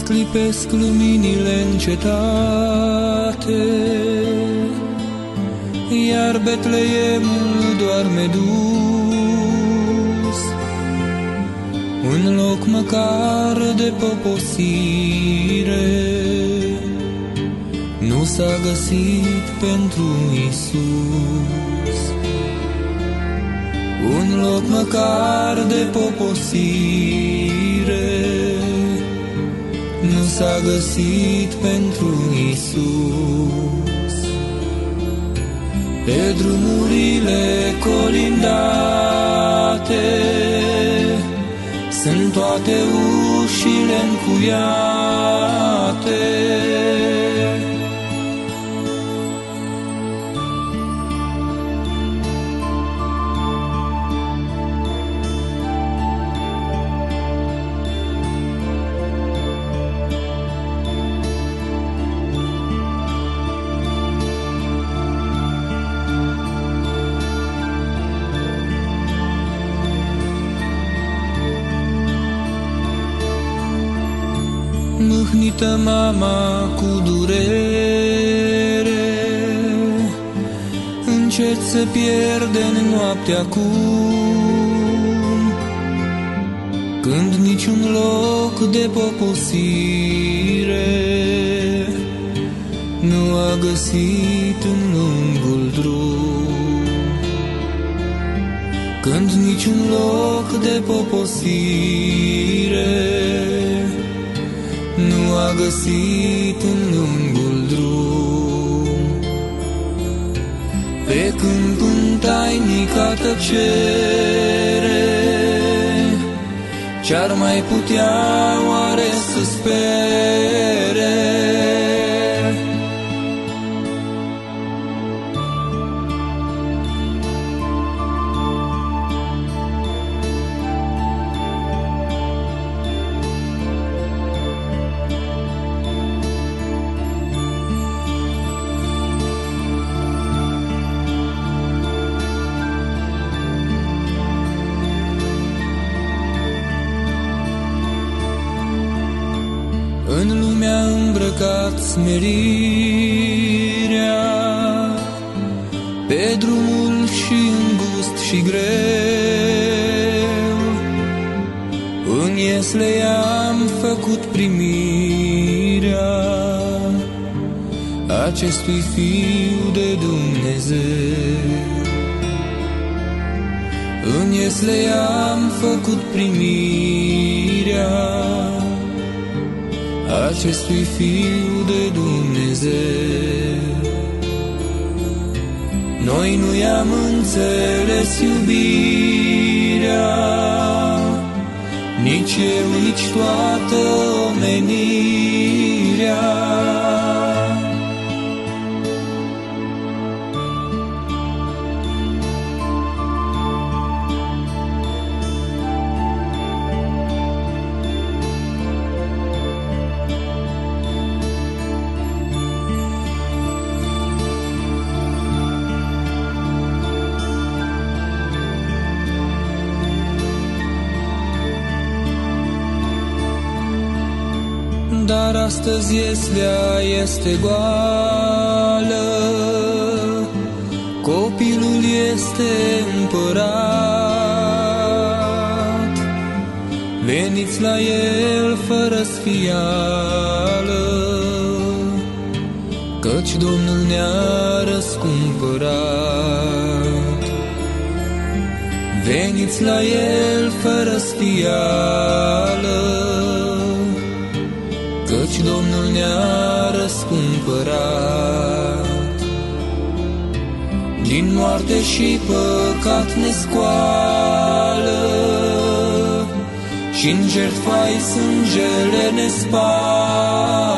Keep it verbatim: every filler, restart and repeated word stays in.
Sclipesc luminile în cetate, iar Betleemul doarme dus, un loc măcar de poposire nu s-a găsit pentru Iisus. Un loc măcar de poposire nu s-a găsit pentru Iisus. Pe drumurile colindate sunt toate ușile încuiate. Mâhnită mama cu durere, încet se pierde în noapte acum, când niciun loc de poposire nu a găsit în lungul drum. Când niciun loc de poposire nu a găsit în lungul drum. Pe când în tainica tăcere, ce-ar mai putea oare să spere? În lumea îmbrăcat smerirea, pe drumul și îngust și greu, în iesle am făcut primirea acestui Fiu de Dumnezeu. În iesle am făcut primirea acestui Fiu de Dumnezeu. Noi nu i-am înțeles iubirea, nici eu, nici toată omenirea. Dar astăzi ieslea este goală, copilul este împărat. Veniți la el fără sfială, căci Domnul ne-a răscumpărat. Veniți la el fără sfială, căci Domnul ne-a răscumpărat. Din moarte și păcat ne scoală, și-n jertfa-i sângele ne spală.